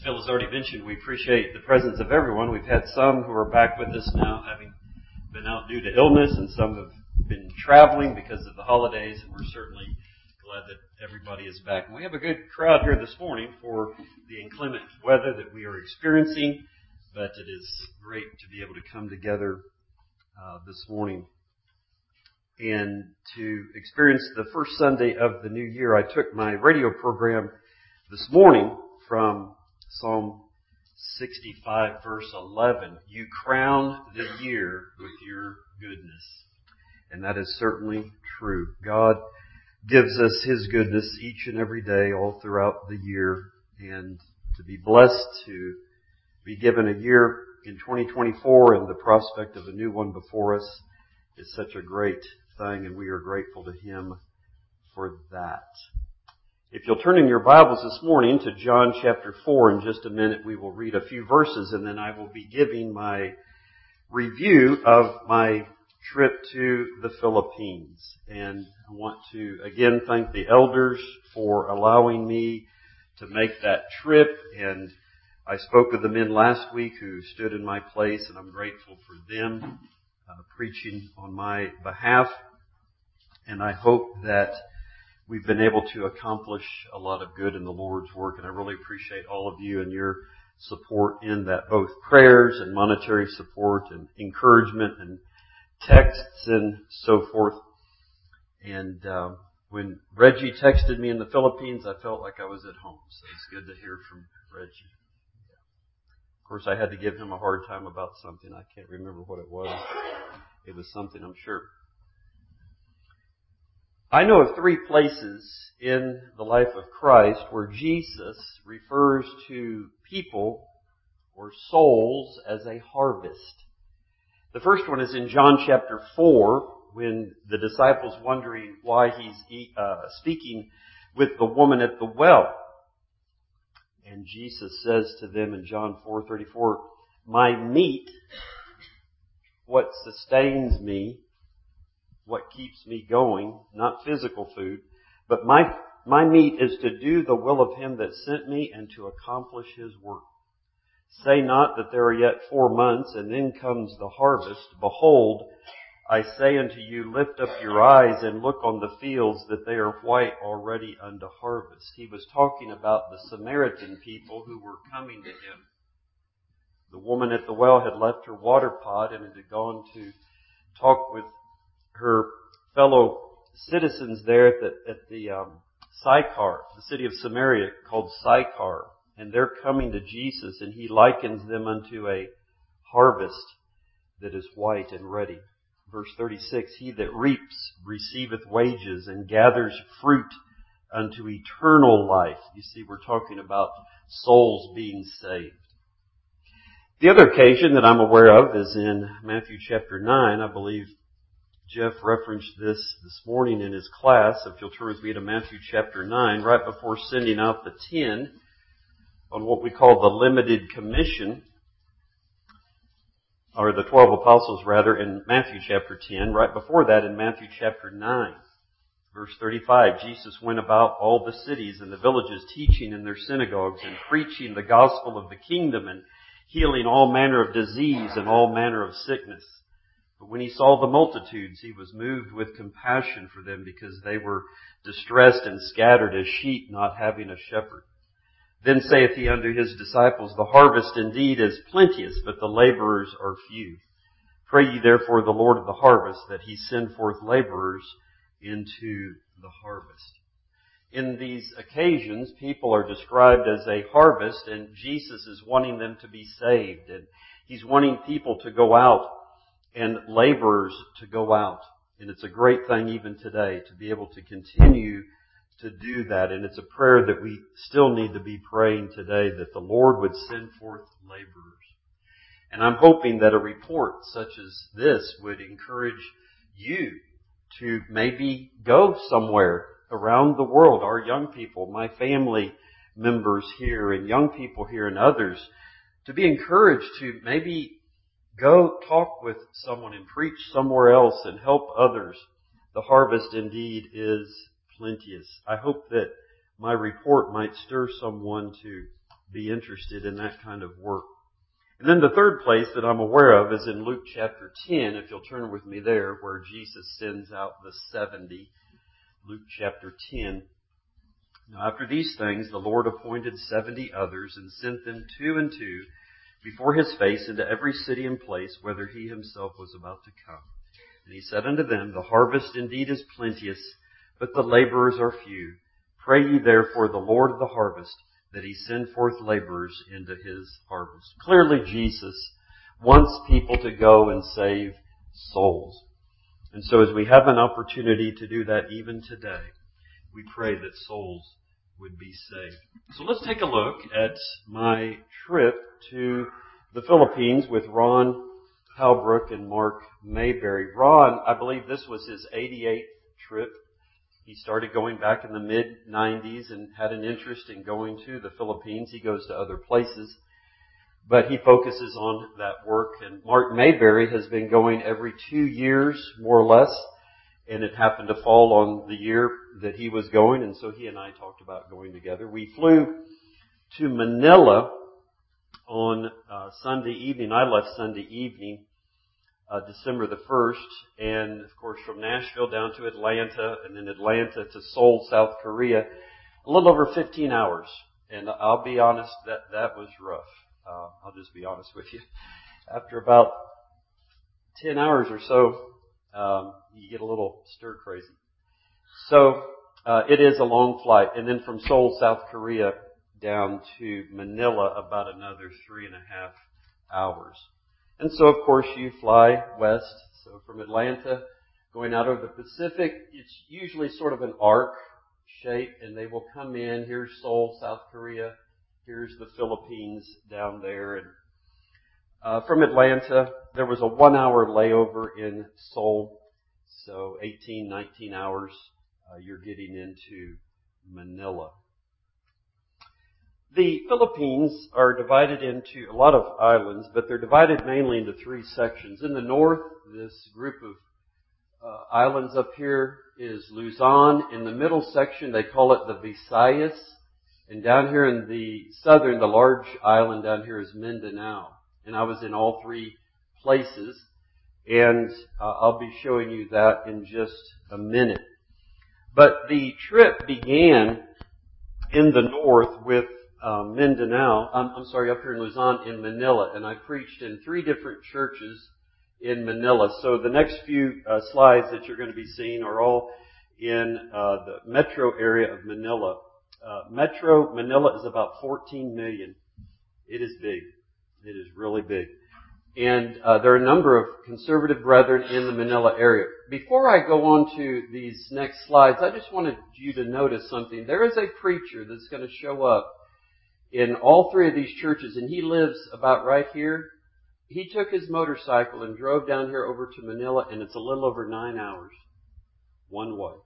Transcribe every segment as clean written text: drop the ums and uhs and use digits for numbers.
Phil has already mentioned, we appreciate the presence of everyone. We've had some who are back with us now, having been out due to illness, and some have been traveling because of the holidays, and we're certainly glad that everybody is back. And we have a good crowd here this morning for the inclement weather that we are experiencing, but it is great to be able to come together this morning. And to experience the first Sunday of the new year, I took my radio program this morning from Psalm 65, verse 11. You crown the year with your goodness. And that is certainly true. God gives us His goodness each and every day, all throughout the year. And to be blessed to be given a year in 2024 and the prospect of a new one before us is such a great thing, and we are grateful to Him for that. If you'll turn in your Bibles this morning to John chapter 4, in just a minute we will read a few verses, and then I will be giving my review of my trip to the Philippines. And I want to again thank the elders for allowing me to make that trip, and I spoke with the men last week who stood in my place, and I'm grateful for them preaching on my behalf. And I hope that we've been able to accomplish a lot of good in the Lord's work, and I really appreciate all of you and your support in that, both prayers and monetary support and encouragement and texts and so forth. And when Reggie texted me in the Philippines, I felt like I was at home, so it's good to hear from Reggie. Of course, I had to give him a hard time about something. I can't remember what it was. It was something, I'm sure. I know of 3 places in the life of Christ where Jesus refers to people or souls as a harvest. The first one is in John chapter 4, when the disciples wondering why He's speaking with the woman at the well. And Jesus says to them in John 4:34, my meat, what sustains me, what keeps me going, not physical food, but my meat is to do the will of Him that sent me and to accomplish His work. Say not that there are yet 4 months, and then comes the harvest. Behold, I say unto you, lift up your eyes and look on the fields, that they are white already unto harvest. He was talking about the Samaritan people who were coming to Him. The woman at the well had left her water pot and had gone to talk with her fellow citizens there at the Sychar, the city of Samaria called Sychar. And they're coming to Jesus, and He likens them unto a harvest that is white and ready. Verse 36, he that reaps receiveth wages and gathers fruit unto eternal life. You see, we're talking about souls being saved. The other occasion that I'm aware of is in Matthew chapter 9. I believe Jeff referenced this morning in his class. If you'll turn with me to Matthew chapter 9, right before sending out the 10 on what we call the limited commission, or the 12 apostles rather, in Matthew chapter 10. Right before that, in Matthew chapter 9, verse 35, Jesus went about all the cities and the villages, teaching in their synagogues and preaching the gospel of the kingdom and healing all manner of disease and all manner of sickness. But when He saw the multitudes, He was moved with compassion for them, because they were distressed and scattered as sheep not having a shepherd. Then saith He unto His disciples, the harvest indeed is plenteous, but the laborers are few. Pray ye therefore the Lord of the harvest, that He send forth laborers into the harvest. In these occasions, people are described as a harvest, and Jesus is wanting them to be saved. And He's wanting people to go out and laborers to go out. And it's a great thing even today to be able to continue to do that. And it's a prayer that we still need to be praying today, that the Lord would send forth laborers. And I'm hoping that a report such as this would encourage you to maybe go somewhere around the world. Our young people, my family members here and young people here and others, to be encouraged to maybe go talk with someone and preach somewhere else and help others. The harvest indeed is plenteous. I hope that my report might stir someone to be interested in that kind of work. And then the third place that I'm aware of is in Luke chapter 10, if you'll turn with me there, where Jesus sends out the 70. Luke chapter 10. Now after these things, the Lord appointed 70 others and sent them 2 and 2 before his face into every city and place whither he himself was about to come. And he said unto them, The harvest indeed is plenteous, but the laborers are few. Pray ye therefore the Lord of the harvest, that he send forth laborers into his harvest. Clearly Jesus wants people to go and save souls. And so as we have an opportunity to do that even today, we pray that souls would be saved. So let's take a look at my trip to the Philippines with Ron Halbrook and Mark Mayberry. Ron, I believe this was his 88th trip. He started going back in the mid-90s and had an interest in going to the Philippines. He goes to other places, but he focuses on that work. And Mark Mayberry has been going every 2 years, more or less, and it happened to fall on the year that he was going, and so he and I talked about going together. We flew to Manila on Sunday evening. I left Sunday evening, December the 1st, and of course from Nashville down to Atlanta, and then Atlanta to Seoul, South Korea, a little over 15 hours. And I'll be honest, that was rough. I'll just be honest with you. After about 10 hours or so, you get a little stir crazy. So it is a long flight, and then from Seoul, South Korea, down to Manila, about another 3.5 hours. And so, of course, you fly west. So from Atlanta, going out over the Pacific, it's usually sort of an arc shape, and they will come in. Here's Seoul, South Korea. Here's the Philippines down there. And from Atlanta, there was a 1-hour layover in Seoul. So 18, 19 hours, you're getting into Manila. The Philippines are divided into a lot of islands, but they're divided mainly into 3 sections. In the north, this group of islands up here is Luzon. In the middle section, they call it the Visayas. And down here in the southern, the large island down here is Mindanao. And I was in all 3 places. And I'll be showing you that in just a minute. But the trip began in the north with Mindanao, up here in Luzon, in Manila, and I preached in 3 different churches in Manila. So the next few slides that you're going to be seeing are all in the metro area of Manila. Metro Manila is about 14 million. It is big. It is really big. And there are a number of conservative brethren in the Manila area. Before I go on to these next slides, I just wanted you to notice something. There is a preacher that's going to show up in all 3 of these churches, and he lives about right here. He took his motorcycle and drove down here over to Manila, and it's a little over 9 hours, one way.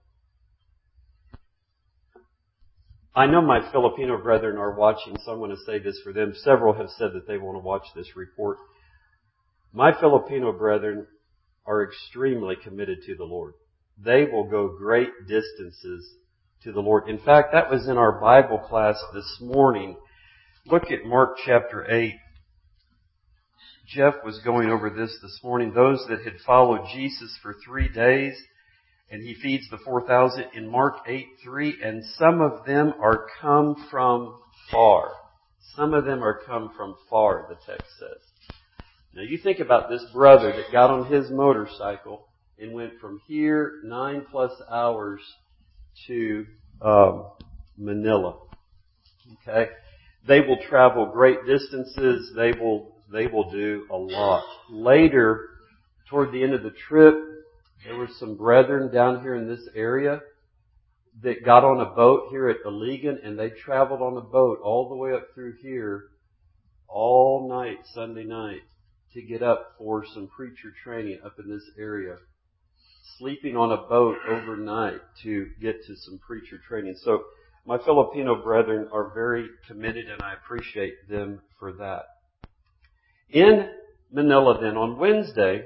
I know my Filipino brethren are watching, so I'm going to say this for them. Several have said that they want to watch this report. My Filipino brethren are extremely committed to the Lord. They will go great distances to the Lord. In fact, that was in our Bible class this morning. Look at Mark chapter 8. Jeff was going over this morning. Those that had followed Jesus for 3 days, and he feeds the 4,000 in Mark 8:3, and some of them are come from far. Some of them are come from far, the text says. Now you think about this brother that got on his motorcycle and went from here 9+ hours to Manila. Okay? They will travel great distances. They will do a lot. Later, toward the end of the trip, there were some brethren down here in this area that got on a boat here at Iligan, and they traveled on a boat all the way up through here all night, Sunday night, to get up for some preacher training up in this area. Sleeping on a boat overnight to get to some preacher training. So my Filipino brethren are very committed, and I appreciate them for that. In Manila then, on Wednesday,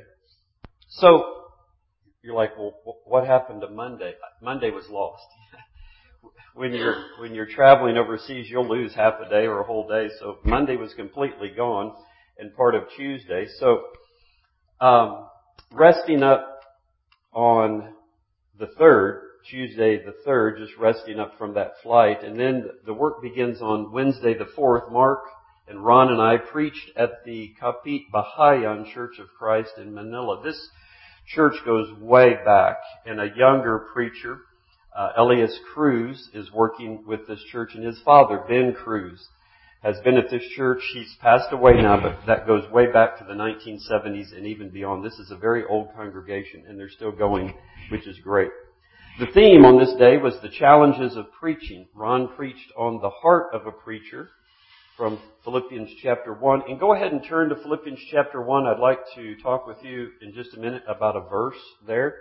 so you're like, well, what happened to Monday? Monday was lost. when you're traveling overseas, you'll lose half a day or a whole day. So Monday was completely gone, and part of Tuesday. So resting up on the 3rd, Tuesday the 3rd, just resting up from that flight, and then the work begins on Wednesday the 4th. Mark and Ron and I preached at the Kapit Bahayan Church of Christ in Manila. This church goes way back, and a younger preacher, Elias Cruz, is working with this church, and his father, Ben Cruz, has been at this church. He's passed away now, but that goes way back to the 1970s and even beyond. This is a very old congregation, and they're still going, which is great. The theme on this day was the challenges of preaching. Ron preached on the heart of a preacher from Philippians chapter 1. And go ahead and turn to Philippians chapter 1. I'd like to talk with you in just a minute about a verse there.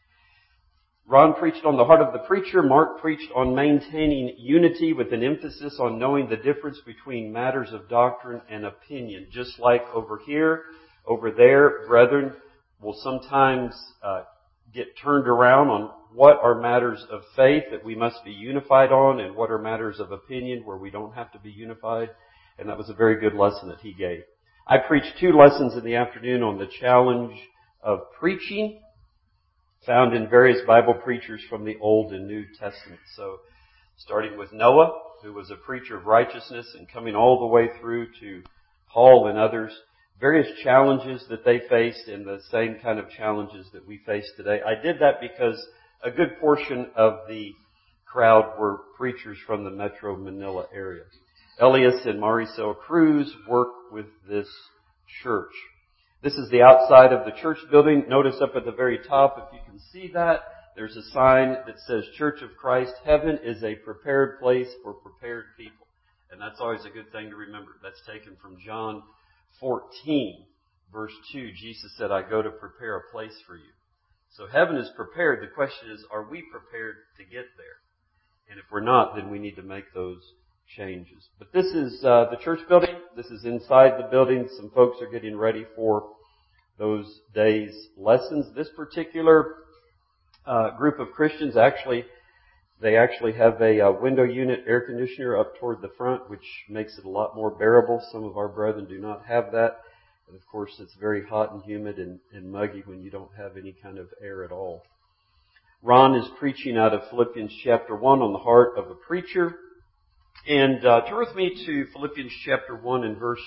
Ron preached on the heart of the preacher. Mark preached on maintaining unity with an emphasis on knowing the difference between matters of doctrine and opinion. Just like over here, over there, brethren will sometimes get turned around on what are matters of faith that we must be unified on and what are matters of opinion where we don't have to be unified. And that was a very good lesson that he gave. I preached 2 lessons in the afternoon on the challenge of preaching, found in various Bible preachers from the Old and New Testament. So, starting with Noah, who was a preacher of righteousness, and coming all the way through to Paul and others, various challenges that they faced and the same kind of challenges that we face today. I did that because a good portion of the crowd were preachers from the Metro Manila area. Elias and Maricel Cruz work with this church. This is the outside of the church building. Notice up at the very top, if you can see that, there's a sign that says Church of Christ. Heaven is a prepared place for prepared people. And that's always a good thing to remember. That's taken from John 14, verse 2. Jesus said, I go to prepare a place for you. So heaven is prepared. The question is, are we prepared to get there? And if we're not, then we need to make those changes. But this is the church building. This is inside the building. Some folks are getting ready for those days' lessons. This particular group of Christians they actually have a window unit air conditioner up toward the front, which makes it a lot more bearable. Some of our brethren do not have that. And of course, it's very hot and humid and muggy when you don't have any kind of air at all. Ron is preaching out of Philippians chapter 1 on the heart of a preacher. And turn with me to Philippians chapter 1 and verse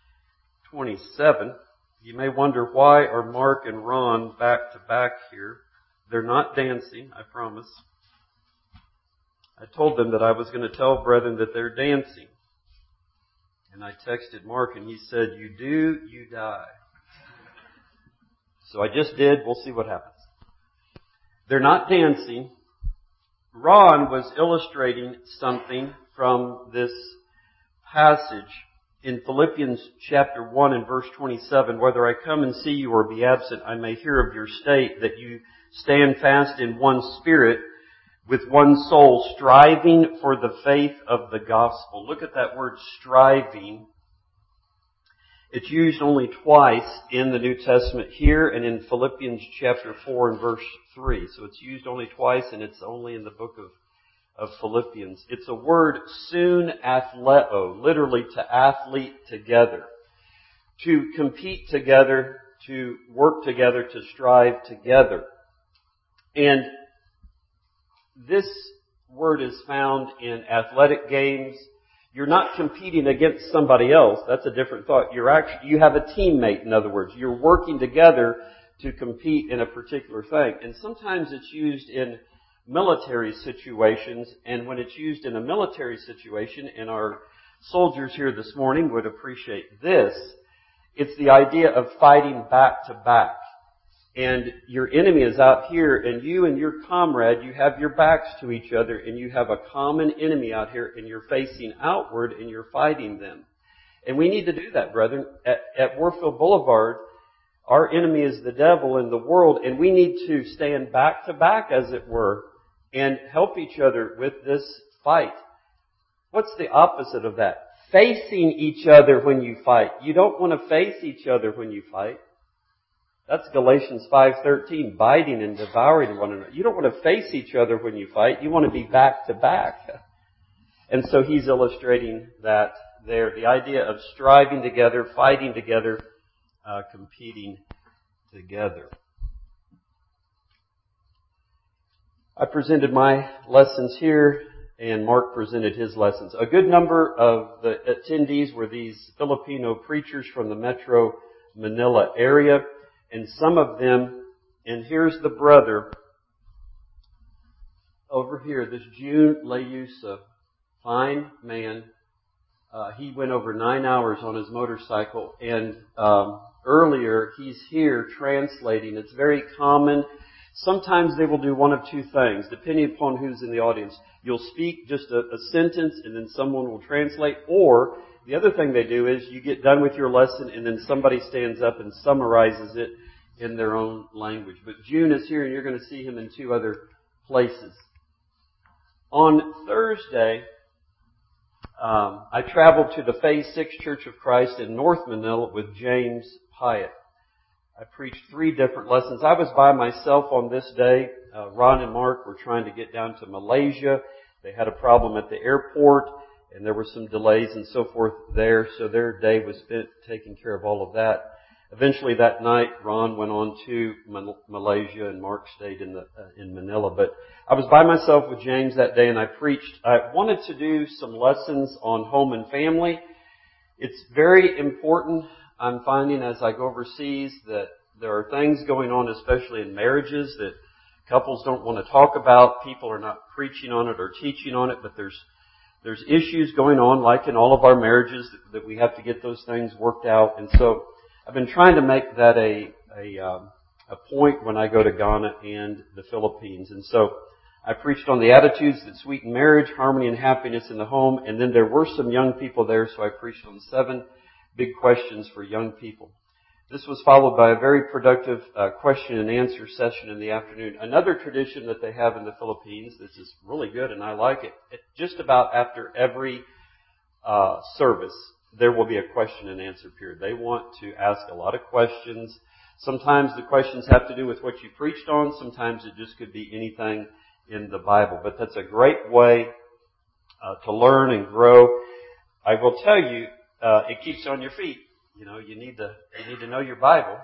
27. You may wonder, why are Mark and Ron back to back here? They're not dancing, I promise. I told them that I was going to tell brethren that they're dancing. And I texted Mark and he said, you do, you die. So I just did. We'll see what happens. They're not dancing. Ron was illustrating something from this passage in Philippians chapter 1 and verse 27. Whether I come and see you or be absent, I may hear of your state, that you stand fast in one spirit, with one soul, striving for the faith of the gospel. Look at that word, striving. It's used only twice in the New Testament, here and in Philippians chapter 4 and verse 3. So it's used only twice, and it's only in the book of Philippians. It's a word, soon athleo, literally to athlete together, to compete together, to work together, to strive together. And this word is found in athletic games. You're not competing against somebody else. That's a different thought. You have a teammate, in other words. You're working together to compete in a particular thing. And sometimes it's used in military situations. And when it's used in a military situation, and our soldiers here this morning would appreciate this, it's the idea of fighting back to back. And your enemy is out here, and you and your comrade, you have your backs to each other, and you have a common enemy out here, and you're facing outward, and you're fighting them. And we need to do that, brethren. At Warfield Boulevard, our enemy is the devil and the world, and we need to stand back to back, as it were, and help each other with this fight. What's the opposite of that? Facing each other when you fight. You don't want to face each other when you fight. That's Galatians 5:13, biting and devouring one another. You don't want to face each other when you fight. You want to be back to back. And so he's illustrating that there. The idea of striving together, fighting together, competing together. I presented my lessons here, and Mark presented his lessons. A good number of the attendees were these Filipino preachers from the Metro Manila area, and some of them, and here's the brother over here, this June Layusa, fine man. He went over 9 hours on his motorcycle, and earlier he's here translating. It's very common. Sometimes they will do one of two things, depending upon who's in the audience. You'll speak just a sentence and then someone will translate, or the other thing they do is you get done with your lesson and then somebody stands up and summarizes it in their own language. But June is here and you're going to see him in 2 other places. On Thursday, I traveled to the Phase 6 Church of Christ in North Manila with James Pyatt. I preached 3 different lessons. I was by myself on this day. Ron and Mark were trying to get down to Malaysia. They had a problem at the airport, and there were some delays and so forth there, so their day was spent taking care of all of that. Eventually that night, Ron went on to Malaysia, and Mark stayed in Manila. But I was by myself with James that day, and I preached. I wanted to do some lessons on home and family. It's very important. I'm finding as I go overseas that there are things going on, especially in marriages, that couples don't want to talk about. People are not preaching on it or teaching on it, but there's issues going on, like in all of our marriages, that we have to get those things worked out. And so I've been trying to make that a point when I go to Ghana and the Philippines. And so I preached on the attitudes that sweeten marriage, harmony and happiness in the home, and then there were some young people there, so I preached on 7 big questions for young people. This was followed by a very productive question and answer session in the afternoon. Another tradition that they have in the Philippines, this is really good and I like it, just about after every service, there will be a question and answer period. They want to ask a lot of questions. Sometimes the questions have to do with what you preached on. Sometimes it just could be anything in the Bible. But that's a great way to learn and grow. I will tell you, it keeps you on your feet. You know, you need to know your Bible.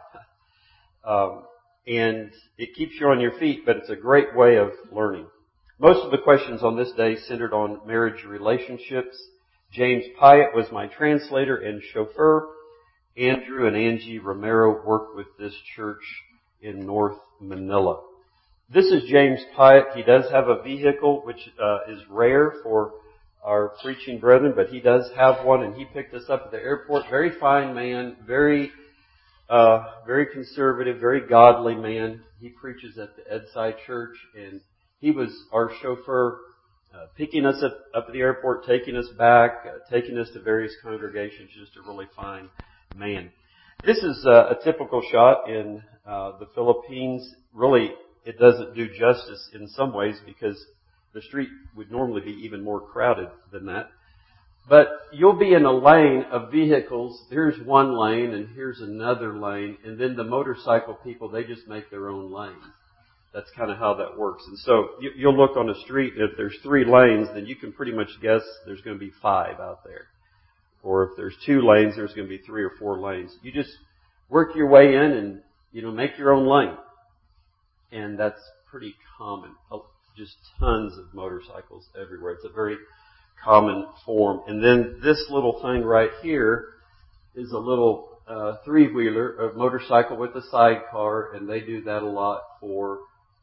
And it keeps you on your feet, but it's a great way of learning. Most of the questions on this day centered on marriage relationships. James Pyatt was my translator and chauffeur. Andrew and Angie Romero worked with this church in North Manila. This is James Pyatt. He does have a vehicle, which is rare for our preaching brethren, but he does have one, and he picked us up at the airport. Very fine man, very conservative, very godly man. He preaches at the Edside Church, and he was our chauffeur, picking us up at the airport, taking us back, taking us to various congregations. Just a really fine man. This is a typical shot in the Philippines. Really, it doesn't do justice in some ways because the street would normally be even more crowded than that. But you'll be in a lane of vehicles. Here's one lane and here's another lane. And then the motorcycle people, they just make their own lane. That's kind of how that works. And so you'll look on a street, if there's 3 lanes, then you can pretty much guess there's going to be 5 out there. Or if there's 2 lanes, there's going to be 3 or 4 lanes. You just work your way in and, make your own lane. And that's pretty common. Just tons of motorcycles everywhere. It's a very common form. And then this little thing right here is a little 3-wheeler, a motorcycle with a sidecar, and they do that a lot for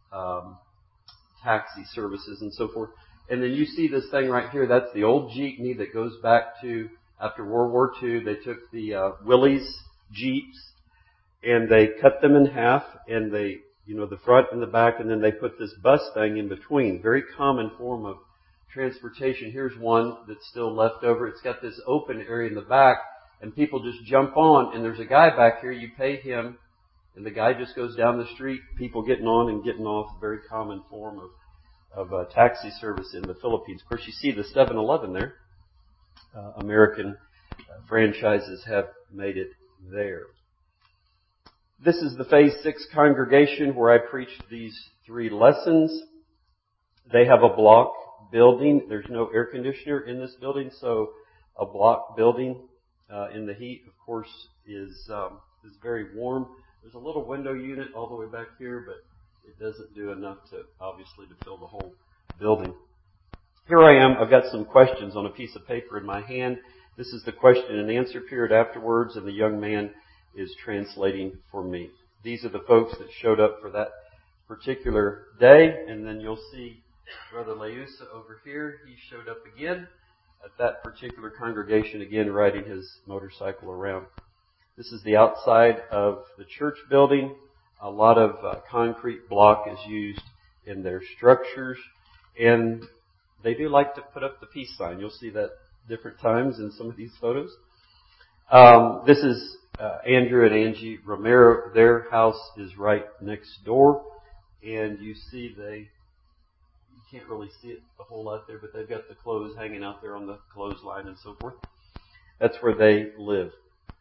taxi services and so forth. And then you see this thing right here. That's the old jeepney that goes back to after World War II. They took the Willys Jeeps and they cut them in half, and they the front and the back, and then they put this bus thing in between. Very common form of transportation. Here's one that's still left over. It's got this open area in the back, and people just jump on, and there's a guy back here. You pay him, and the guy just goes down the street, people getting on and getting off. A very common form of taxi service in the Philippines. Of course, you see the 7-Eleven there. American franchises have made it there. This is the Phase 6 congregation where I preached these 3 lessons. They have a block building. There's no air conditioner in this building, so a block building in the heat, of course, is very warm. There's a little window unit all the way back here, but it doesn't do enough to fill the whole building. Here I am. I've got some questions on a piece of paper in my hand. This is the question and answer period afterwards, and the young man is translating for me. These are the folks that showed up for that particular day, and then you'll see Brother Leusa over here. He showed up again at that particular congregation, again riding his motorcycle around. This is the outside of the church building. A lot of concrete block is used in their structures, and they do like to put up the peace sign. You'll see that different times in some of these photos. This is Andrew and Angie Romero. Their house is right next door, and you see you can't really see it a whole lot there, but they've got the clothes hanging out there on the clothesline and so forth. That's where they live.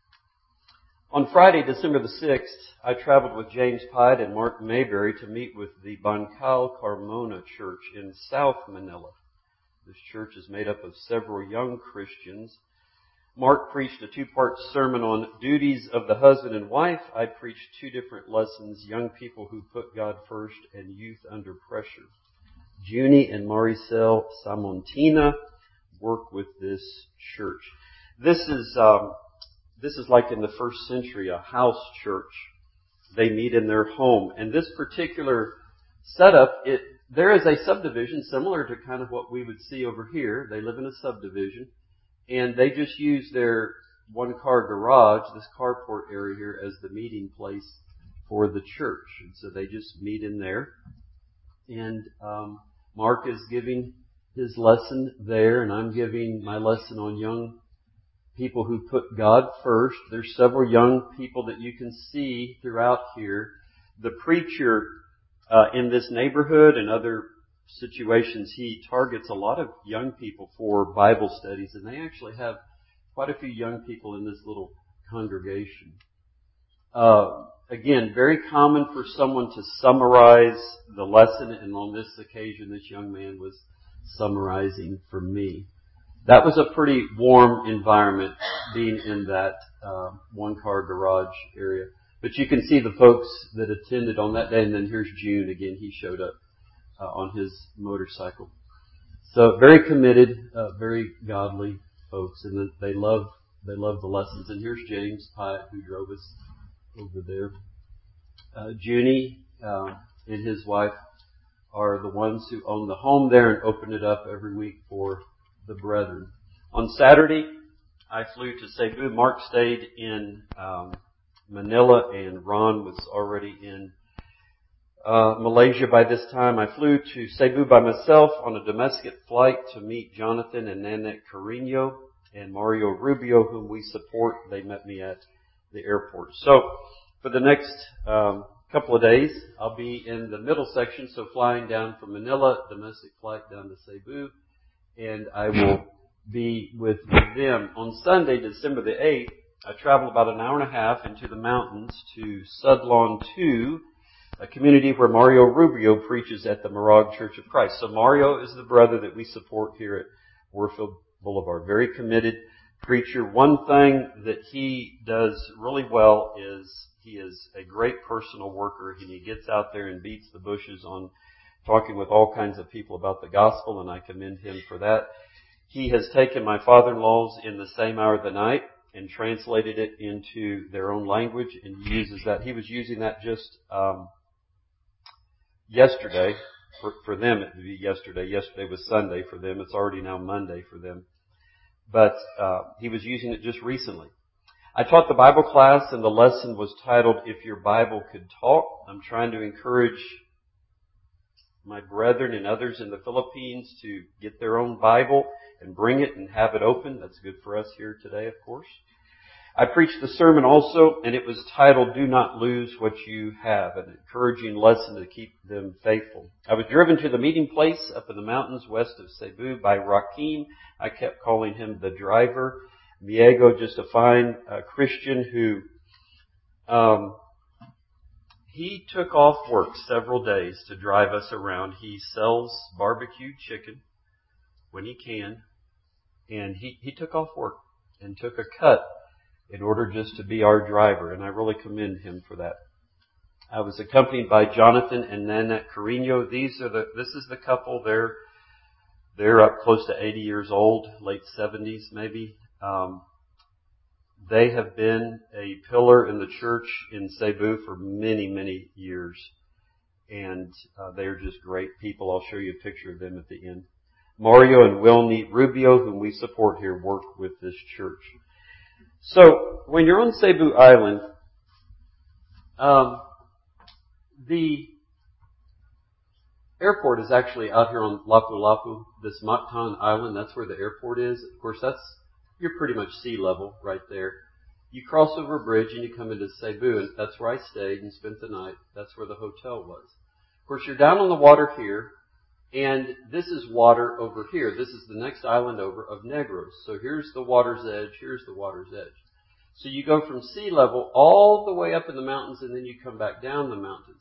On Friday, December the 6th, I traveled with James Pide and Mark Mayberry to meet with the Bancal Carmona Church in South Manila. This church is made up of several young Christians. Mark preached a 2-part sermon on duties of the husband and wife. I preached 2 different lessons, young people who put God first and youth under pressure. Junie and Maricel Samontina work with this church. This is like in the first century, a house church. They meet in their home. And this particular setup, there is a subdivision similar to kind of what we would see over here. They live in a subdivision, and they just use their 1-car garage, this carport area here, as the meeting place for the church. And so they just meet in there. And Mark is giving his lesson there, and I'm giving my lesson on young people who put God first. There's several young people that you can see throughout here. The preacher in this neighborhood and other situations, he targets a lot of young people for Bible studies, and they actually have quite a few young people in this little congregation. Again, very common for someone to summarize the lesson, and on this occasion, this young man was summarizing for me. That was a pretty warm environment, being in that 1-car garage area. But you can see the folks that attended on that day, and then here's June again. He showed up on his motorcycle. So very committed, very godly folks, and they love the lessons. And here's James Pyatt, who drove us over there. Junie and his wife are the ones who own the home there and open it up every week for the brethren. On Saturday, I flew to Cebu. Mark stayed in Manila, and Ron was already in Malaysia by this time. I flew to Cebu by myself on a domestic flight to meet Jonathan and Nanette Carino and Mario Rubio, whom we support. They met me at the airport. So for the next couple of days, I'll be in the middle section, so flying down from Manila, domestic flight down to Cebu, and I will be with them. On Sunday, December the 8th, I traveled about an hour and a half into the mountains to Sudlon 2, a community where Mario Rubio preaches at the Morag Church of Christ. So Mario is the brother that we support here at Warfield Boulevard. Very committed preacher. One thing that he does really well is he is a great personal worker, and he gets out there and beats the bushes on talking with all kinds of people about the gospel, and I commend him for that. He has taken my father-in-law's In the Same Hour of the Night and translated it into their own language, and he uses that. He was using that just yesterday. For them, it would be yesterday. Yesterday was Sunday for them. It's already now Monday for them. But he was using it just recently. I taught the Bible class, and the lesson was titled, If Your Bible Could Talk. I'm trying to encourage my brethren and others in the Philippines to get their own Bible and bring it and have it open. That's good for us here today, of course. I preached the sermon also, and it was titled, Do Not Lose What You Have, an encouraging lesson to keep them faithful. I was driven to the meeting place up in the mountains west of Cebu by Rakim. I kept calling him the driver. Miego, just a fine Christian who he took off work several days to drive us around. He sells barbecued chicken when he can, and he took off work and took a cut in order just to be our driver, and I really commend him for that. I was accompanied by Jonathan and Nanette Carino. This is the couple. They're up close to 80 years old, late 70s maybe. They have been a pillar in the church in Cebu for many, many years. And they're just great people. I'll show you a picture of them at the end. Mario and Wilnie Rubio, whom we support here, work with this church. So, when you're on Cebu Island, the airport is actually out here on Lapu-Lapu, this Mactan Island. That's where the airport is. Of course, you're pretty much sea level right there. You cross over a bridge and you come into Cebu, and that's where I stayed and spent the night. That's where the hotel was. Of course, you're down on the water here, and this is water over here. This is the next island over of Negros. So here's the water's edge, here's the water's edge. So you go from sea level all the way up in the mountains, and then you come back down the mountains.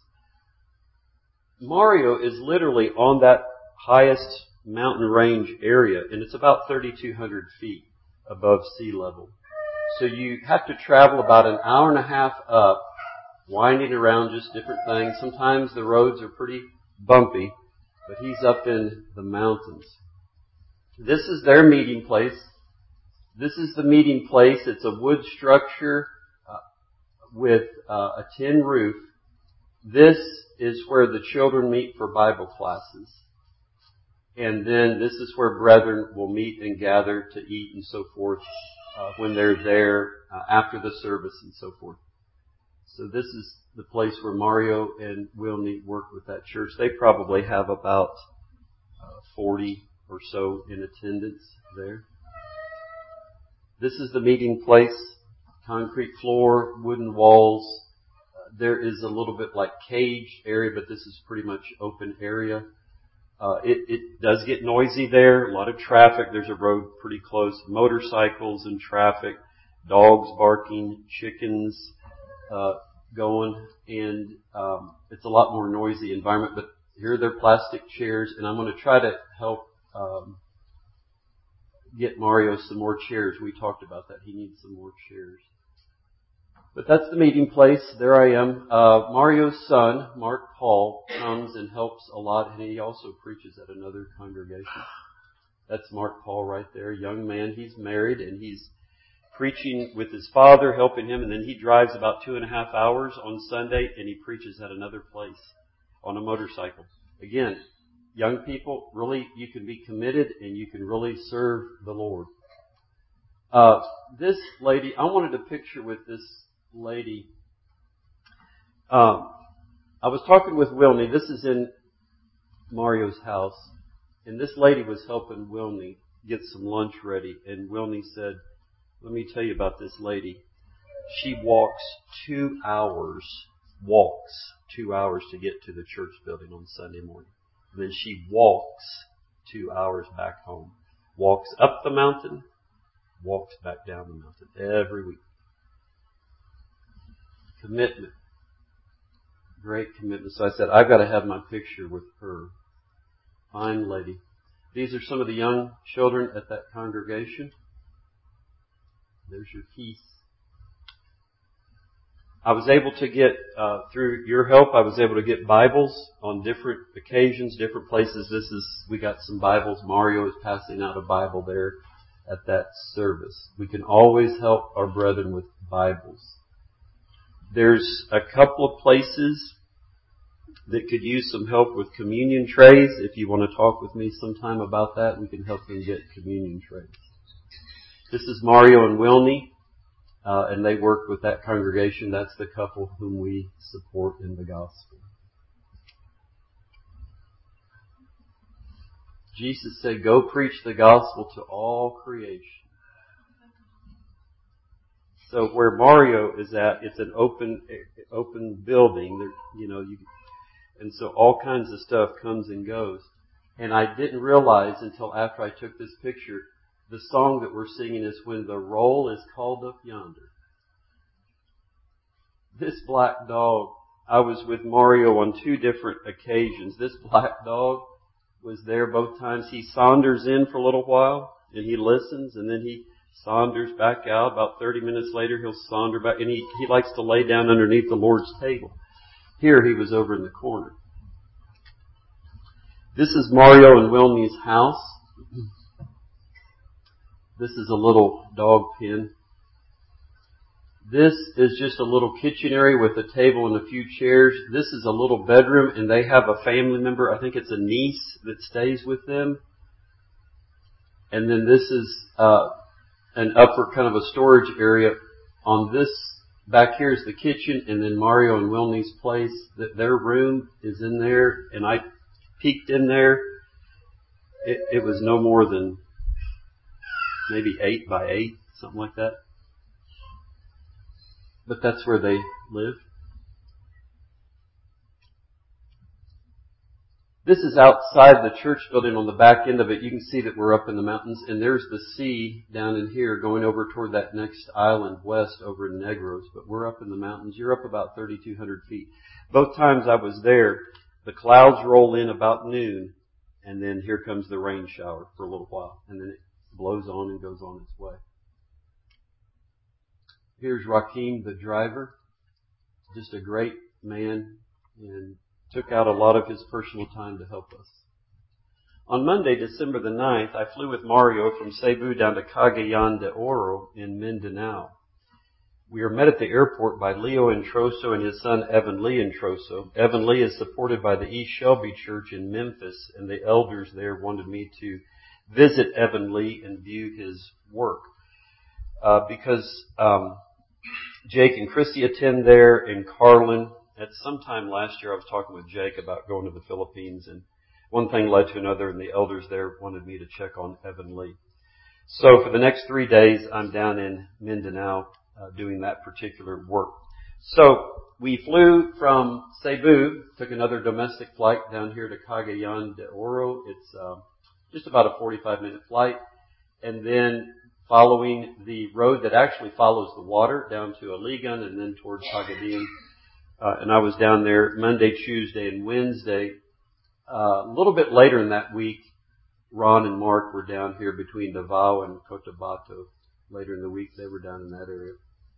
Mario is literally on that highest mountain range area, and it's about 3,200 feet above sea level. So you have to travel about an hour and a half up, winding around just different things. Sometimes the roads are pretty bumpy, but he's up in the mountains. This is their meeting place. This is the meeting place. It's a wood structure with a tin roof. This is where the children meet for Bible classes. And then this is where brethren will meet and gather to eat and so forth when they're there after the service and so forth. So this is the place where Mario and Wilnie work with that church. They probably have about 40 or so in attendance there. This is the meeting place. Concrete floor, wooden walls. There is a little bit like cage area, but this is pretty much open area. It does get noisy there. A lot of traffic. There's a road pretty close. Motorcycles and traffic. Dogs barking. Chickens going. And it's a lot more noisy environment. But here are their plastic chairs. And I'm going to try to help get Mario some more chairs. We talked about that. He needs some more chairs. But that's the meeting place. There I am. Mario's son, Mark Paul, comes and helps a lot, and he also preaches at another congregation. That's Mark Paul right there, young man. He's married, and he's preaching with his father, helping him, and then he drives about 2.5 hours on Sunday, and he preaches at another place on a motorcycle. Again, young people, really, you can be committed, and you can really serve the Lord. This lady, I wanted a picture with this lady. I was talking with Wilnie. This is in Mario's house. And this lady was helping Wilnie get some lunch ready. And Wilnie said, let me tell you about this lady. She walks 2 hours to get to the church building on Sunday morning. And then she walks 2 hours back home. Walks up the mountain, walks back down the mountain every week. Commitment. Great commitment. So I said, I've got to have my picture with her. Fine lady. These are some of the young children at that congregation. There's your piece. I was able to get, through your help, I was able to get Bibles on different occasions, different places. We got some Bibles. Mario is passing out a Bible there at that service. We can always help our brethren with Bibles. There's a couple of places that could use some help with communion trays. If you want to talk with me sometime about that, we can help them get communion trays. This is Mario and Wilnie, and they work with that congregation. That's the couple whom we support in the gospel. Jesus said, go preach the gospel to all creation. So where Mario is at, it's an open building. There, and so all kinds of stuff comes and goes. And I didn't realize until after I took this picture, the song that we're singing is When the Roll is Called Up Yonder. This black dog, I was with Mario on 2 different occasions. This black dog was there both times. He saunters in for a little while, and he listens, and then he saunters back out. About 30 minutes later, he'll saunter back, and he likes to lay down underneath the Lord's table. Here, he was over in the corner. This is Mario and Wilnie's house. This is a little dog pen. This is just a little kitchen area with a table and a few chairs. This is a little bedroom, and they have a family member. I think it's a niece that stays with them. And then this is an upper kind of a storage area. On this back here is the kitchen, and then Mario and Wilnie's place. Their room is in there, and I peeked in there. It was no more than maybe 8 by 8, something like that. But that's where they live. This is outside the church building. On the back end of it, you can see that we're up in the mountains, and there's the sea down in here going over toward that next island west over in Negros. But we're up in the mountains. You're up about 3,200 feet. Both times I was there, the clouds roll in about noon, and then here comes the rain shower for a little while, and then it blows on and goes on its way. Here's Joaquin, the driver, just a great man, and took out a lot of his personal time to help us. On Monday, December the 9th, I flew with Mario from Cebu down to Cagayan de Oro in Mindanao. We were met at the airport by Leo Introso and his son Evan Lee Introso. Evan Lee is supported by the East Shelby Church in Memphis, and the elders there wanted me to visit Evan Lee and view his work. Because Jake and Christy attend there, and Carlin. At some time last year, I was talking with Jake about going to the Philippines, and one thing led to another, and the elders there wanted me to check on Evan Lee. So for the next 3 days, I'm down in Mindanao doing that particular work. So we flew from Cebu, took another domestic flight down here to Cagayan de Oro. It's just about a 45-minute flight, and then following the road that actually follows the water down to Aligan and then towards Pagadian. And I was down there Monday, Tuesday, and Wednesday. A little bit later in that week, Ron and Mark were down here between Davao and Cotabato. Later in the week, they were down in that area.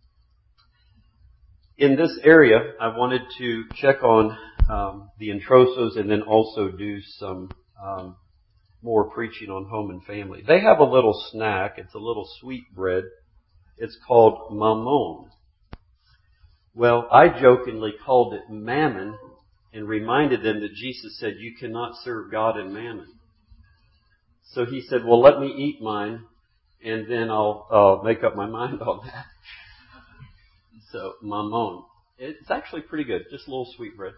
In this area, I wanted to check on the Introsos and then also do some more preaching on home and family. They have a little snack. It's a little sweet bread. It's called mamon. Well, I jokingly called it mammon and reminded them that Jesus said, you cannot serve God and mammon. So he said, well, let me eat mine, and then I'll make up my mind on that. So, mamon. It's actually pretty good. Just a little sweet bread.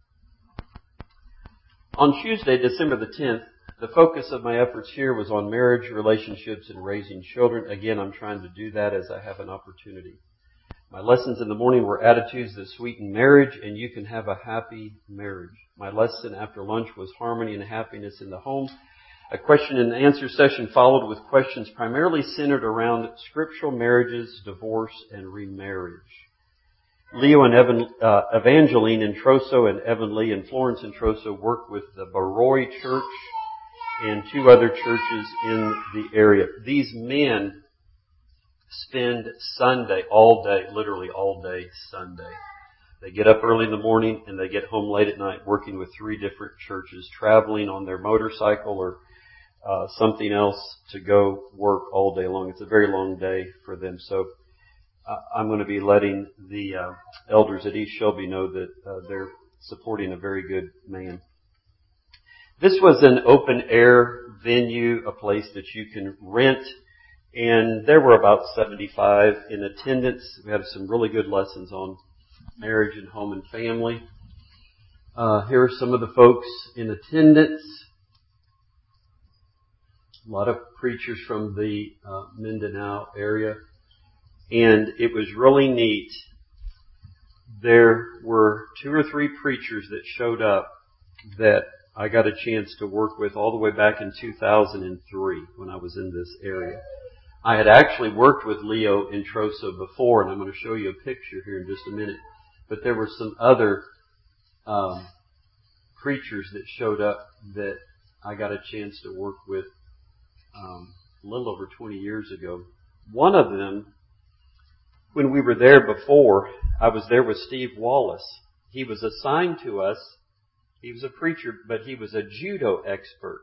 On Tuesday, December the 10th, the focus of my efforts here was on marriage, relationships, and raising children. Again, I'm trying to do that as I have an opportunity. My lessons in the morning were attitudes that sweeten marriage, and you can have a happy marriage. My lesson after lunch was harmony and happiness in the home. A question and answer session followed with questions primarily centered around scriptural marriages, divorce, and remarriage. Leo and Evangeline Introso and Evan Lee and Florence Introso work with the Baroy Church and 2 other churches in the area. These men spend Sunday all day, literally all day Sunday. They get up early in the morning and they get home late at night working with 3 different churches, traveling on their motorcycle or something else to go work all day long. It's a very long day for them. So I'm going to be letting the elders at East Shelby know that they're supporting a very good man. This was an open air venue, a place that you can rent, and there were about 75 in attendance. We had some really good lessons on marriage and home and family. Here are some of the folks in attendance. A lot of preachers from the Mindanao area. And it was really neat. There were 2 or 3 preachers that showed up that I got a chance to work with all the way back in 2003 when I was in this area. I had actually worked with Leo Introso before, and I'm going to show you a picture here in just a minute. But there were some other preachers that showed up that I got a chance to work with a little over 20 years ago. One of them, when we were there before, I was there with Steve Wallace. He was assigned to us. He was a preacher, but he was a judo expert.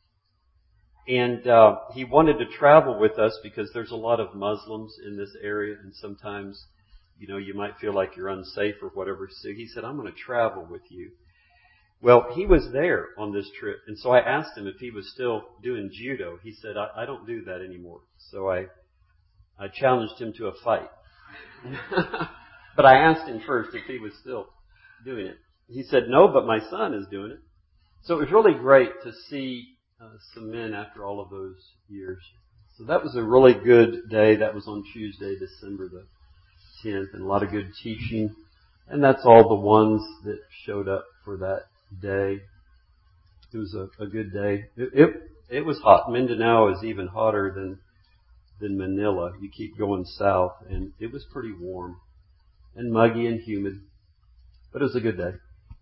And he wanted to travel with us because there's a lot of Muslims in this area, and sometimes, you might feel like you're unsafe or whatever. So he said, I'm going to travel with you. Well, he was there on this trip, and so I asked him if he was still doing judo. He said, I don't do that anymore. So I challenged him to a fight. But I asked him first if he was still doing it. He said, no, but my son is doing it. So it was really great to see some men after all of those years. So that was a really good day. That was on Tuesday, December the 10th, and a lot of good teaching. And that's all the ones that showed up for that day. It was a good day. It was hot. Mindanao is even hotter than Manila. You keep going south, and it was pretty warm and muggy and humid. But it was a good day.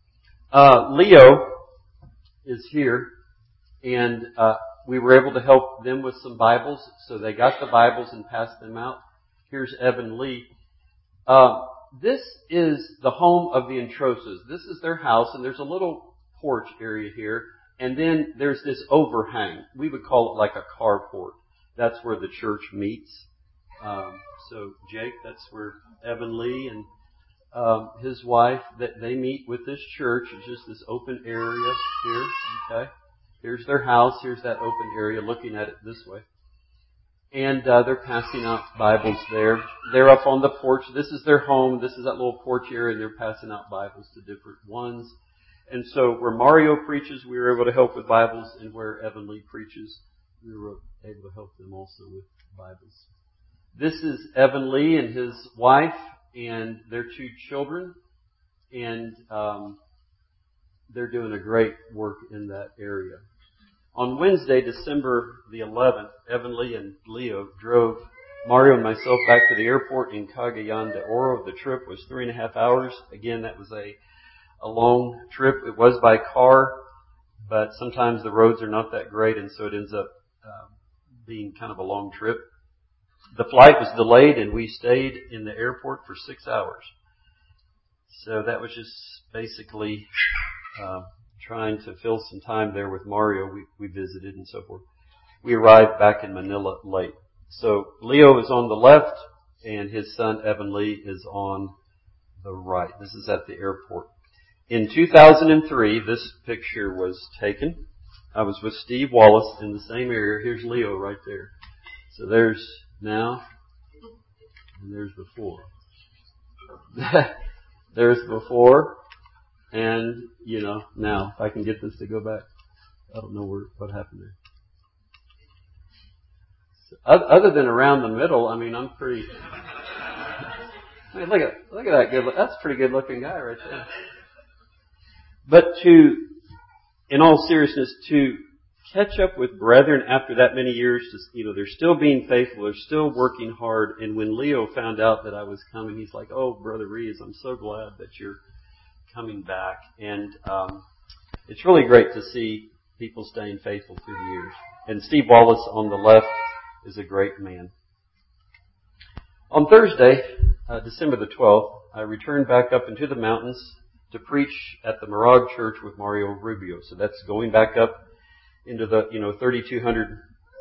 Leo is here, and we were able to help them with some Bibles. So they got the Bibles and passed them out. Here's Evan Lee. This is the home of the Entroses. This is their house, and there's a little porch area here. And then there's this overhang. We would call it like a carport. That's where the church meets. So Jake, that's where Evan Lee and his wife, that they meet with this church. It's just this open area here. Okay, here's their house. Here's that open area. Looking at it this way. And they're passing out Bibles there. They're up on the porch. This is their home. This is that little porch area, and they're passing out Bibles to different ones. And so where Mario preaches, we were able to help with Bibles, and where Evan Lee preaches, we were able to help them also with Bibles. This is Evan Lee and his wife and their 2 children, and they're doing a great work in that area. On Wednesday, December the 11th, Evan Lee and Leo drove Mario and myself back to the airport in Cagayan de Oro. The trip was 3.5 hours. Again, that was a long trip. It was by car, but sometimes the roads are not that great, and so it ends up being kind of a long trip. The flight was delayed, and we stayed in the airport for 6 hours. So that was just basically trying to fill some time there with Mario. We visited and so forth. We arrived back in Manila late. So Leo is on the left, and his son Evan Lee is on the right. This is at the airport. In 2003, this picture was taken. I was with Steve Wallace in the same area. Here's Leo right there. So there's now, and there's before. There's before, and, now. If I can get this to go back. I don't know what happened there. So, other than around the middle, I'm pretty... look at that. That's a pretty good looking guy right there. But in all seriousness, to catch up with brethren after that many years, they're still being faithful, they're still working hard. And when Leo found out that I was coming, he's like, "Oh, Brother Reeves, I'm so glad that you're coming back." And it's really great to see people staying faithful through the years. And Steve Wallace on the left is a great man. On Thursday, December the 12th, I returned back up into the mountains to preach at the Morag Church with Mario Rubio. So that's going back up into the 3,200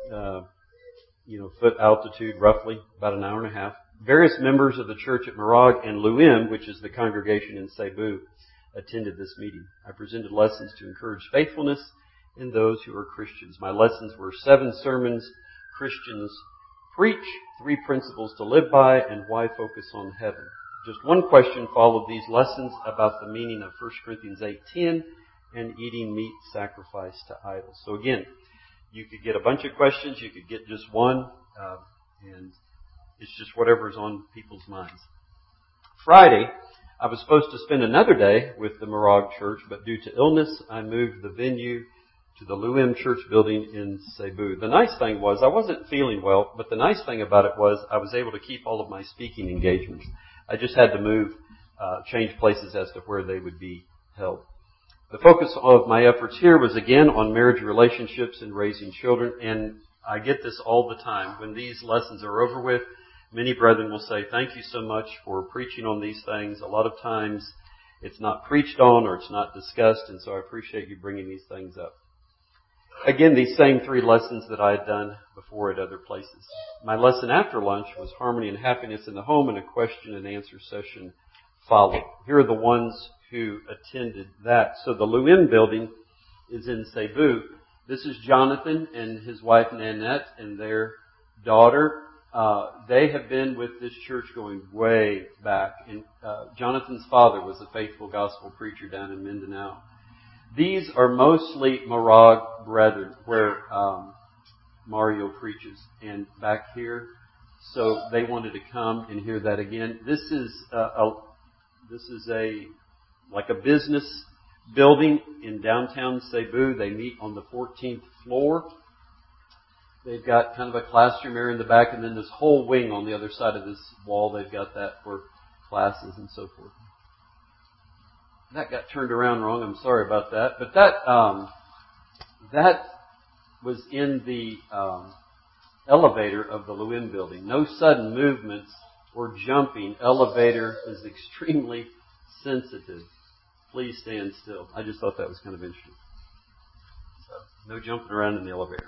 foot altitude, roughly about an hour and a half. Various members of the church at Morag and Luim, which is the congregation in Cebu, attended this meeting. I presented lessons to encourage faithfulness in those who are Christians. My lessons were 7 sermons Christians preach, 3 principles to live by, and why focus on heaven. Just one question followed these lessons about the meaning of 1 Corinthians 8:10 and eating meat sacrificed to idols. So again, you could get a bunch of questions, you could get just one, and it's just whatever's on people's minds. Friday, I was supposed to spend another day with the Morag Church, but due to illness, I moved the venue to the Luim Church building in Cebu. The nice thing was, I wasn't feeling well, but the nice thing about it was I was able to keep all of my speaking engagements. I just had to change places as to where they would be held. The focus of my efforts here was again on marriage relationships and raising children, and I get this all the time. When these lessons are over with, many brethren will say, thank you so much for preaching on these things. A lot of times it's not preached on or it's not discussed, and so I appreciate you bringing these things up. Again, these same 3 lessons that I had done before at other places. My lesson after lunch was harmony and happiness in the home, and a question and answer session followed. Here are the ones who attended that. So the Luim building is in Cebu. This is Jonathan and his wife Nanette and their daughter. They have been with this church going way back. And Jonathan's father was a faithful gospel preacher down in Mindanao. These are mostly Marag brethren, where Mario preaches. And back here, so they wanted to come and hear that again. This is like a business building in downtown Cebu. They meet on the 14th floor. They've got kind of a classroom area in the back, and then this whole wing on the other side of this wall, they've got that for classes and so forth. That got turned around wrong. I'm sorry about that. But that was in the elevator of the Luim building. No sudden movements or jumping. Elevator is extremely sensitive. Please stand still. I just thought that was kind of interesting. So, no jumping around in the elevator.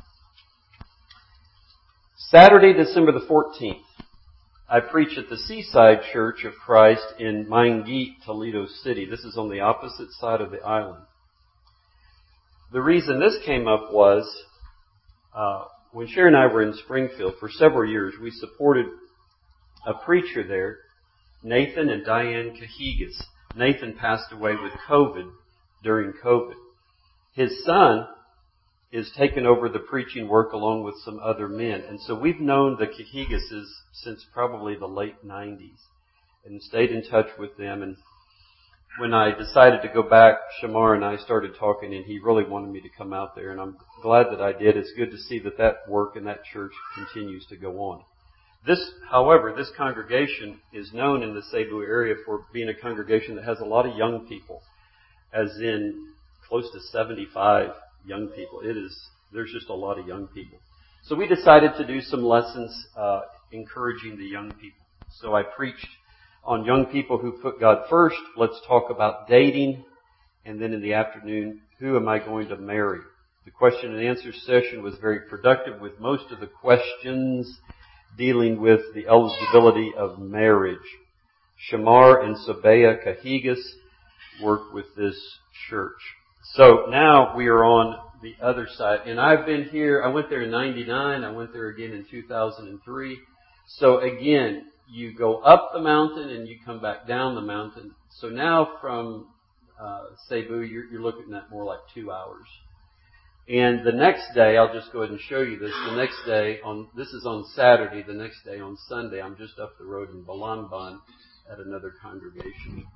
Saturday, December the 14th. I preach at the Seaside Church of Christ in Mainguit, Toledo City. This is on the opposite side of the island. The reason this came up was when Sherry and I were in Springfield for several years, we supported a preacher there, Nathan and Diane Cahigas. Nathan passed away with COVID during COVID. His son is taken over the preaching work along with some other men. And so we've known the Cahigases since probably the late 90s and stayed in touch with them. And when I decided to go back, Shamar and I started talking, and he really wanted me to come out there, and I'm glad that I did. It's good to see that work and that church continues to go on. However, this congregation is known in the Cebu area for being a congregation that has a lot of young people, as in close to 75 young people. There's just a lot of young people. So we decided to do some lessons encouraging the young people. So I preached on young people who put God first. Let's talk about dating. And then in the afternoon, who am I going to marry? The question and answer session was very productive, with most of the questions dealing with the eligibility of marriage. Shamar and Sabea Cahigas work with this church. So now we are on the other side. And I've been here, I went there in 99, I went there again in 2003. So again, you go up the mountain and you come back down the mountain. So now from Cebu, you're looking at more like 2 hours. And the next day, I'll just go ahead and show you this. The next day, this is on Saturday. The next day, on Sunday, I'm just up the road in Balamban at another congregation.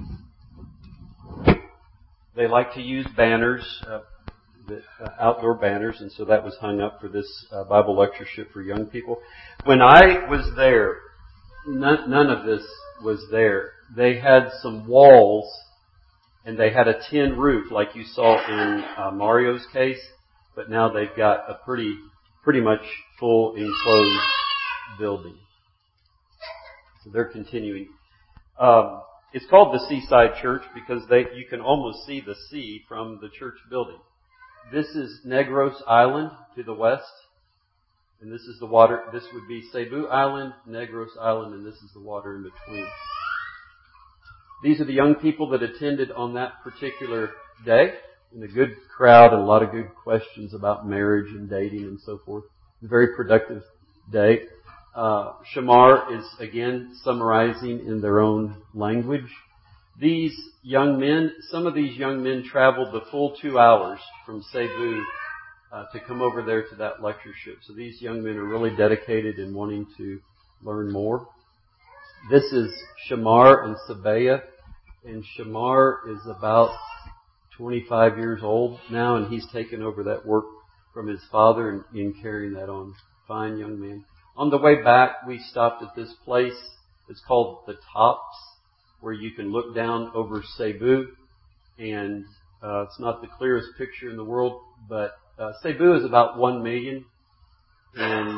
They like to use banners, outdoor banners, and so that was hung up for this Bible lectureship for young people. When I was there, none of this was there. They had some walls, and they had a tin roof like you saw in Mario's case, but now they've got a pretty much full enclosed building. So they're continuing. It's called the Seaside Church because you can almost see the sea from the church building. This is Negros Island to the west, and this is the water. This would be Cebu Island, Negros Island, and this is the water in between. These are the young people that attended on that particular day, and a good crowd and a lot of good questions about marriage and dating and so forth. A very productive day. Shamar is again summarizing in their own language. These young men, some of these young men traveled the full 2 hours from Cebu to come over there to that lectureship. So these young men are really dedicated in wanting to learn more. This is Shamar and Sabea, and Shamar is about 25 years old now, and he's taken over that work from his father in carrying that on. Fine young man. On the way back, we stopped at this place. It's called The Tops, where you can look down over Cebu. and it's not the clearest picture in the world, but Cebu is about 1 million, and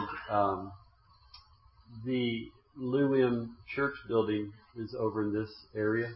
the Luwium Church building is over in this area,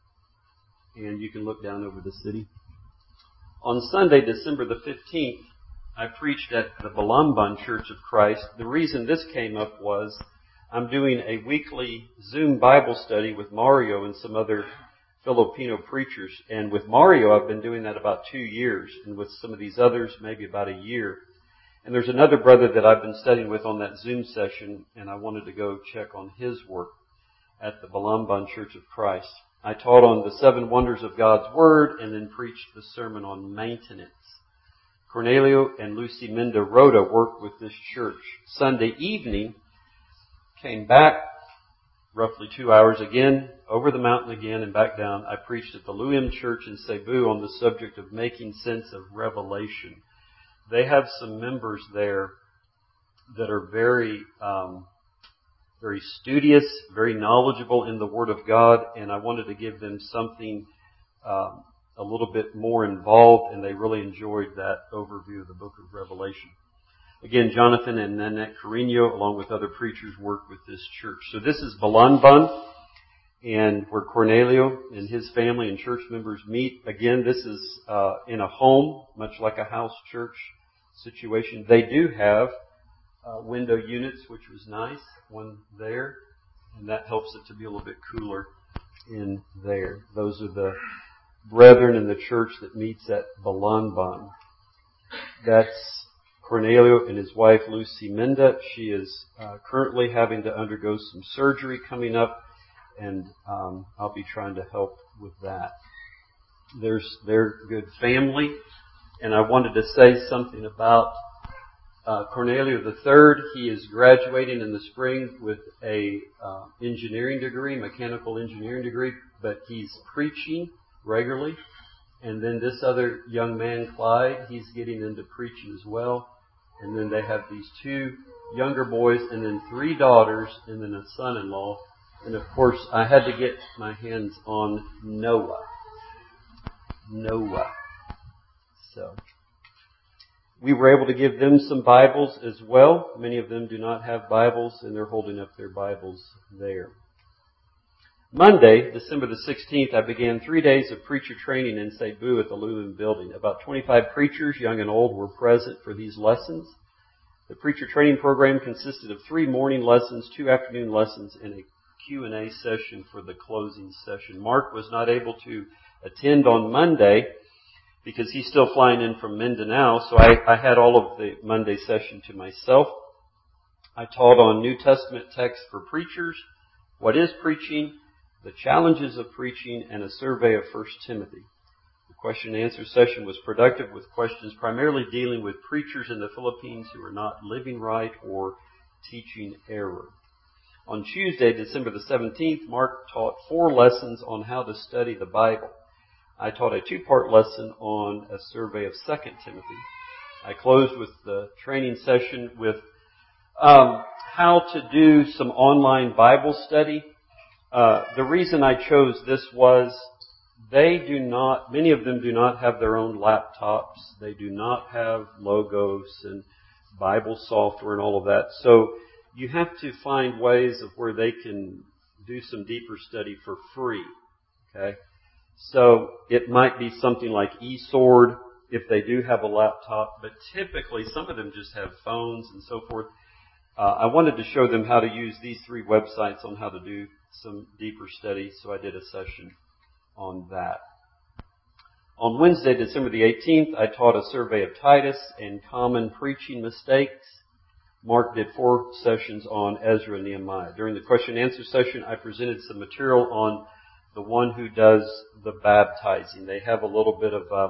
and you can look down over the city. On Sunday, December the 15th, I preached at the Balamban Church of Christ. The reason this came up was I'm doing a weekly Zoom Bible study with Mario and some other Filipino preachers. And with Mario, I've been doing that about 2 years, and with some of these others, maybe about a year. And there's another brother that I've been studying with on that Zoom session, and I wanted to go check on his work at the Balamban Church of Christ. I taught on the 7 wonders of God's Word and then preached the sermon on maintenance. Cornelio and Lucy Minda Rhoda worked with this church. Sunday evening, came back roughly 2 hours again, over the mountain again and back down. I preached at the Luwium Church in Cebu on the subject of making sense of Revelation. They have some members there that are very studious, very knowledgeable in the Word of God, and I wanted to give them something a little bit more involved, and they really enjoyed that overview of the book of Revelation. Again, Jonathan and Nanette Carino, along with other preachers, work with this church. So this is Balamban, and where Cornelio and his family and church members meet. Again, this is in a home, much like a house church situation. They do have window units, which was nice, one there, and that helps it to be a little bit cooler in there. Those are the brethren in the church that meets at Balamban. That's Cornelio and his wife Lucy Minda. She is currently having to undergo some surgery coming up, and I'll be trying to help with that. They're good family, and I wanted to say something about Cornelio III. He is graduating in the spring with a engineering degree, mechanical engineering degree, but he's preaching regularly. And then this other young man, Clyde, he's getting into preaching as well. And then they have these 2 younger boys, and then 3 daughters, and then a son-in-law. And of course, I had to get my hands on Noah. So we were able to give them some Bibles as well. Many of them do not have Bibles, and they're holding up their Bibles there. Monday, December the 16th, I began 3 days of preacher training in Cebu at the Luwium building. About 25 preachers, young and old, were present for these lessons. The preacher training program consisted of 3 morning lessons, 2 afternoon lessons, and a Q&A session for the closing session. Mark was not able to attend on Monday because he's still flying in from Mindanao, so I had all of the Monday session to myself. I taught on New Testament texts for preachers, what is preaching, the challenges of preaching, and a survey of 1 Timothy. The question and answer session was productive with questions primarily dealing with preachers in the Philippines who are not living right or teaching error. On Tuesday, December the 17th, Mark taught 4 lessons on how to study the Bible. I taught a 2-part lesson on a survey of 2 Timothy. I closed with the training session with how to do some online Bible study. The reason I chose this was many of them do not have their own laptops. They do not have logos and Bible software and all of that. So you have to find ways of where they can do some deeper study for free. Okay? So it might be something like eSword if they do have a laptop, but typically some of them just have phones and so forth. I wanted to show them how to use these 3 websites on how to do some deeper study, so I did a session on that. On Wednesday, December the 18th, I taught a survey of Titus and common preaching mistakes. Mark did 4 sessions on Ezra and Nehemiah. During the question and answer session, I presented some material on the one who does the baptizing. They have a little bit of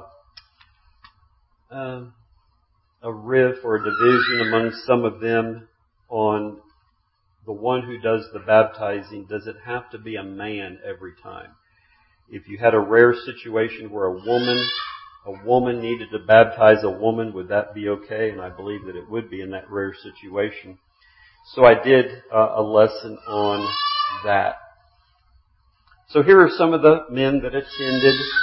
a riff or a division among some of them on the one who does the baptizing. Does it have to be a man every time? If you had a rare situation where a woman needed to baptize a woman, would that be okay? And I believe that it would be in that rare situation. So I did a lesson on that. So here are some of the men that attended.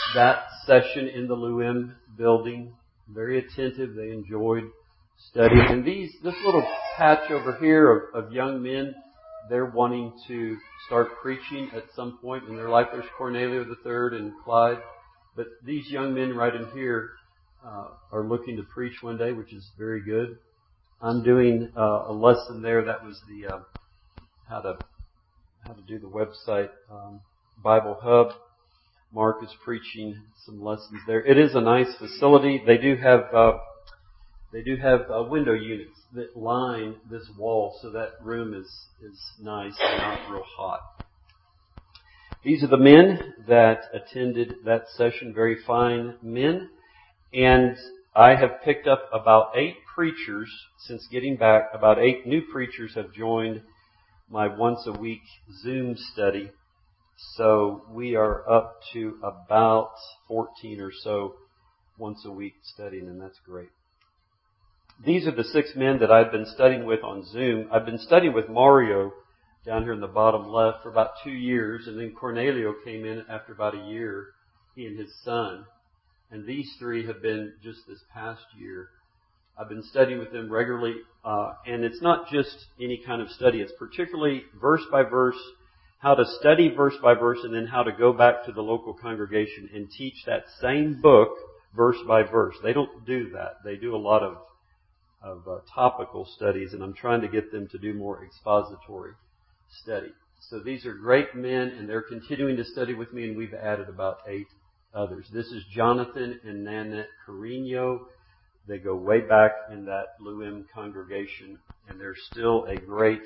that session in the LUM building. Very attentive. They enjoyed studying. And this little patch over here of young men, they're wanting to start preaching at some point in their life. There's Cornelio III and Clyde. But these young men right in here are looking to preach one day, which is very good. I'm doing a lesson there. That was the how to do the website Bible Hub. Mark is preaching some lessons there. It is a nice facility. They do have window units that line this wall, so that room is nice and not real hot. These are the men that attended that session, very fine men. And I have picked up about 8 preachers since getting back. About 8 new preachers have joined my once-a-week Zoom study. So we are up to about 14 or so once a week studying, and that's great. These are the 6 men that I've been studying with on Zoom. I've been studying with Mario down here in the bottom left for about 2 years, and then Cornelio came in after about a year, he and his son. And these 3 have been just this past year. I've been studying with them regularly, and it's not just any kind of study. It's particularly verse by verse, how to study verse by verse, and then how to go back to the local congregation and teach that same book verse by verse. They don't do that. They do a lot of topical studies, and I'm trying to get them to do more expository study. So these are great men, and they're continuing to study with me, and we've added about 8 others. This is Jonathan and Nanette Carino. They go way back in that LUM congregation, and they're still a great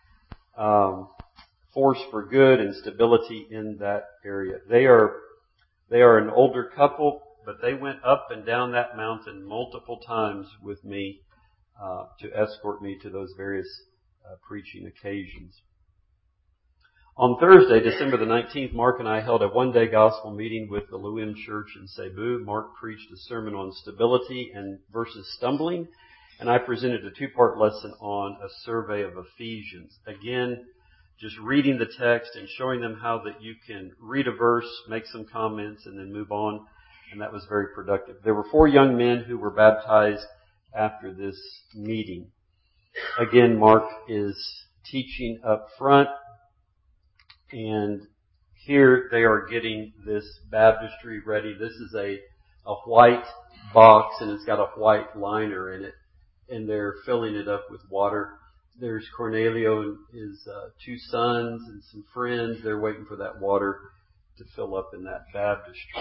force for good and stability in that area. They are an older couple, but they went up and down that mountain multiple times with me to escort me to those various preaching occasions. On Thursday, December the 19th, Mark and I held a one-day gospel meeting with the LUM Church in Cebu. Mark preached a sermon on stability and versus stumbling, and I presented a 2-part lesson on a survey of Ephesians. Again, just reading the text and showing them how that you can read a verse, make some comments, and then move on, and that was very productive. There were 4 young men who were baptized after this meeting. Again, Mark is teaching up front. And here they are getting this baptistry ready. This is a white box, and it's got a white liner in it. And they're filling it up with water. There's Cornelio and his 2 sons and some friends. They're waiting for that water to fill up in that baptistry.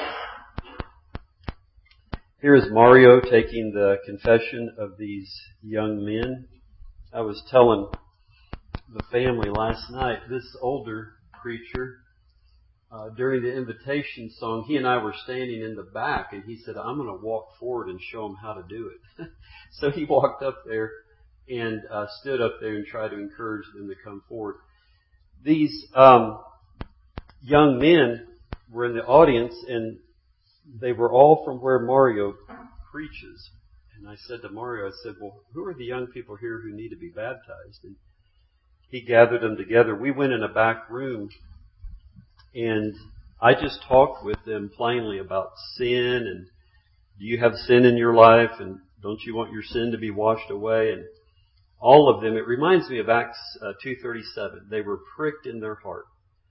Here is Mario taking the confession of these young men. I was telling the family last night, this older preacher, during the invitation song, he and I were standing in the back, and he said, I'm going to walk forward and show them how to do it. So he walked up there and stood up there and tried to encourage them to come forward. These young men were in the audience, and they were all from where Mario preaches. And I said to Mario, I said, well, who are the young people here who need to be baptized? And he gathered them together. We went in a back room, and I just talked with them plainly about sin, and do you have sin in your life, and don't you want your sin to be washed away? And all of them, it reminds me of Acts 2:37. They were pricked in their heart.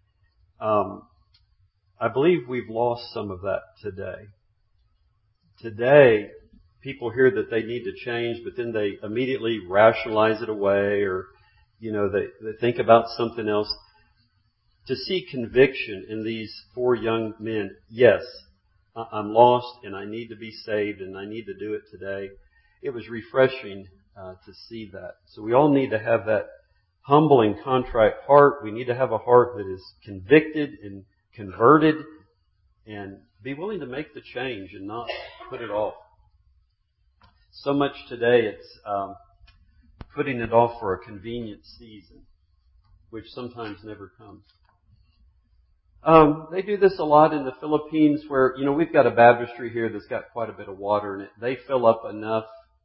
I believe we've lost some of that today. Today, people hear that they need to change, but then they immediately rationalize it away, or they think about something else. To see conviction in these 4 young men, yes, I'm lost and I need to be saved and I need to do it today. It was refreshing to see that. So we all need to have that humble and contrite heart. We need to have a heart that is convicted and converted and be willing to make the change and not put it off. So much today it's putting it off for a convenient season, which sometimes never comes. They do this a lot in the Philippines where, we've got a baptistry here that's got quite a bit of water in it. They fill up enough,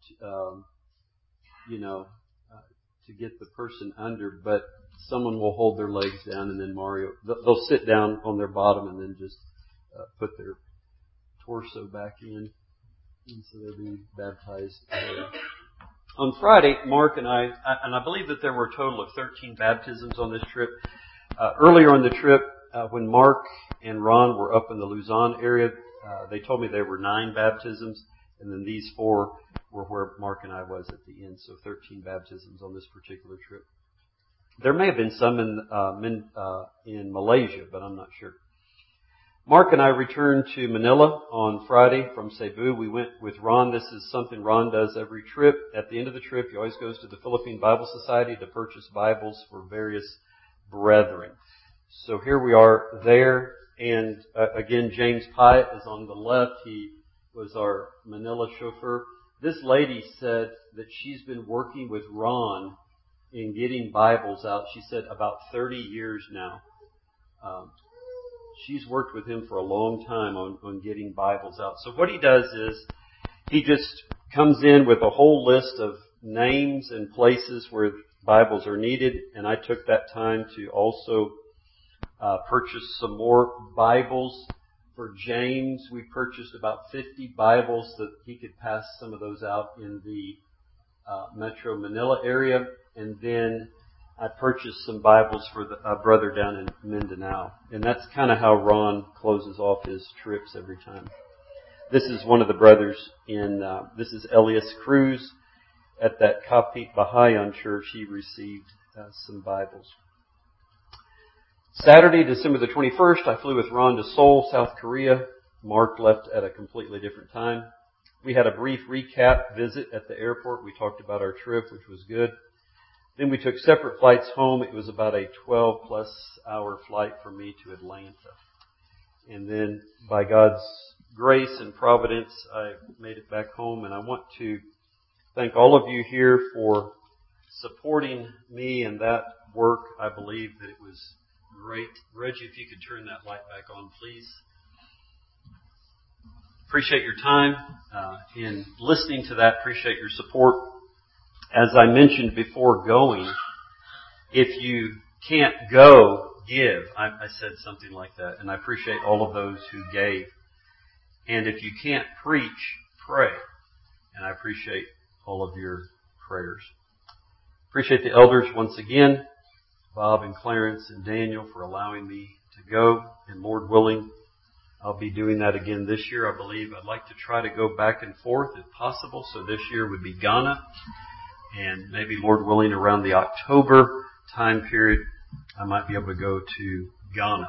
to get the person under, but someone will hold their legs down and then they'll sit down on their bottom and then just put their torso back in. And so they'll be baptized there. On Friday, Mark and I believe that there were a total of 13 baptisms on this trip. Earlier on the trip, when Mark and Ron were up in the Luzon area, they told me there were 9 baptisms, and then these 4 were where Mark and I was at the end, so 13 baptisms on this particular trip. There may have been some in Malaysia, but I'm not sure. Mark and I returned to Manila on Friday from Cebu. We went with Ron. This is something Ron does every trip. At the end of the trip, he always goes to the Philippine Bible Society to purchase Bibles for various brethren. So here we are there. And again, James Pyatt is on the left. He was our Manila chauffeur. This lady said that she's been working with Ron in getting Bibles out. She said about 30 years now. She's worked with him for a long time on getting Bibles out. So what he does is he just comes in with a whole list of names and places where Bibles are needed. And I took that time to also purchase some more Bibles for James. We purchased about 50 Bibles that he could pass some of those out in the Metro Manila area. And then I purchased some Bibles for a brother down in Mindanao. And that's kind of how Ron closes off his trips every time. This is one of the brothers this is Elias Cruz at that Kapit Bahayan church. He received some Bibles. Saturday, December the 21st, I flew with Ron to Seoul, South Korea. Mark left at a completely different time. We had a brief recap visit at the airport. We talked about our trip, which was good. Then we took separate flights home. It was about a 12-plus hour flight for me to Atlanta. And then by God's grace and providence, I made it back home. And I want to thank all of you here for supporting me in that work. I believe that it was great. Reggie, if you could turn that light back on, please. Appreciate your time in listening to that. Appreciate your support. As I mentioned before going, if you can't go, give. I said something like that, and I appreciate all of those who gave. And if you can't preach, pray. And I appreciate all of your prayers. Appreciate the elders once again, Bob and Clarence and Daniel, for allowing me to go. And Lord willing, I'll be doing that again this year. I believe I'd like to try to go back and forth if possible. So this year would be Ghana. And maybe, Lord willing, around the October time period, I might be able to go to Ghana.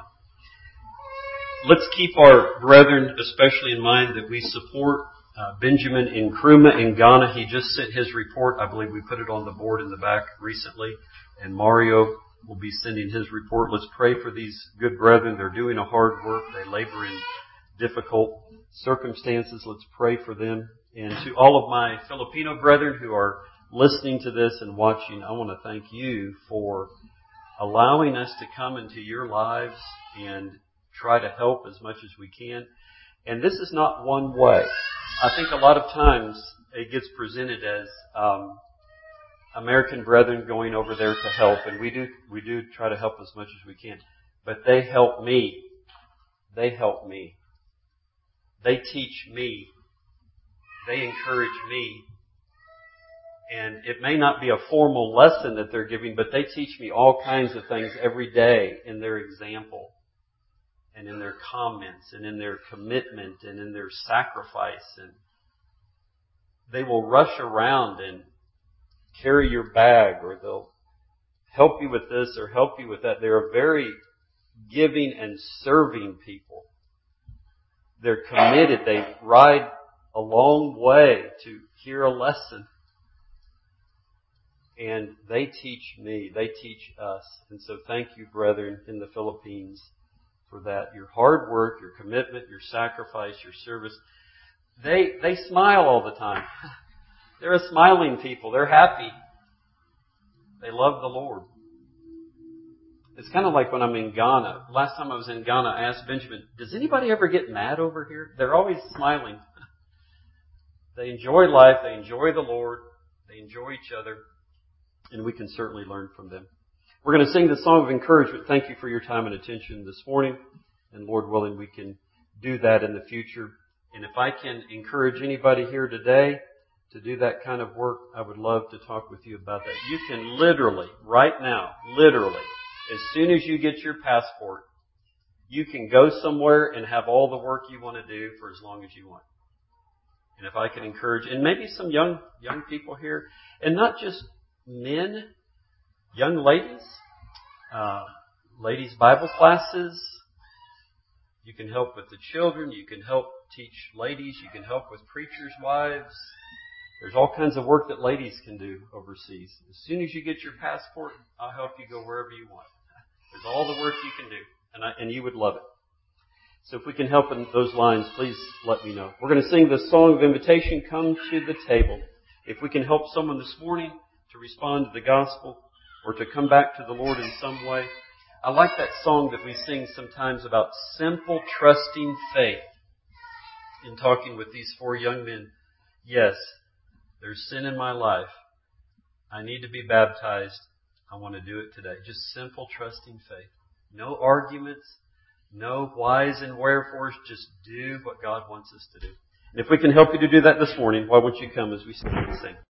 Let's keep our brethren especially in mind that we support Benjamin Nkrumah in Ghana. He just sent his report. I believe we put it on the board in the back recently. And Mario will be sending his report. Let's pray for these good brethren. They're doing a hard work. They labor in difficult circumstances. Let's pray for them. And to all of my Filipino brethren who are listening to this and watching, I want to thank you for allowing us to come into your lives and try to help as much as we can. And this is not one way. I think a lot of times it gets presented as American brethren going over there to help, and we do try to help as much as we can. But they help me. They help me. They teach me. They encourage me. And it may not be a formal lesson that they're giving, but they teach me all kinds of things every day in their example and in their comments and in their commitment and in their sacrifice. And they will rush around and carry your bag, or they'll help you with this or help you with that. They're very giving and serving people. They're committed. They ride a long way to hear a lesson. And they teach me. They teach us. And so thank you, brethren, in the Philippines for that. Your hard work, your commitment, your sacrifice, your service. They smile all the time. They're a smiling people. They're happy. They love the Lord. It's kind of like when I'm in Ghana. Last time I was in Ghana, I asked Benjamin, does anybody ever get mad over here? They're always smiling. They enjoy life. They enjoy the Lord. They enjoy each other. And we can certainly learn from them. We're going to sing the song of encouragement. Thank you for your time and attention this morning. And Lord willing, we can do that in the future. And if I can encourage anybody here today to do that kind of work, I would love to talk with you about that. You can literally, right now, as soon as you get your passport, you can go somewhere and have all the work you want to do for as long as you want. And if I can encourage, and maybe some young people here, and not just men, young ladies, ladies' Bible classes. You can help with the children. You can help teach ladies. You can help with preachers' wives. There's all kinds of work that ladies can do overseas. As soon as you get your passport, I'll help you go wherever you want. There's all the work you can do, and you would love it. So if we can help in those lines, please let me know. We're going to sing the song of invitation, Come to the Table. If we can help someone this morning to respond to the gospel or to come back to the Lord in some way. I like that song that we sing sometimes about simple, trusting faith in talking with these 4 young men. Yes, there's sin in my life. I need to be baptized. I want to do it today. Just simple, trusting faith. No arguments. No whys and wherefores. Just do what God wants us to do. And if we can help you to do that this morning, why won't you come as we sing?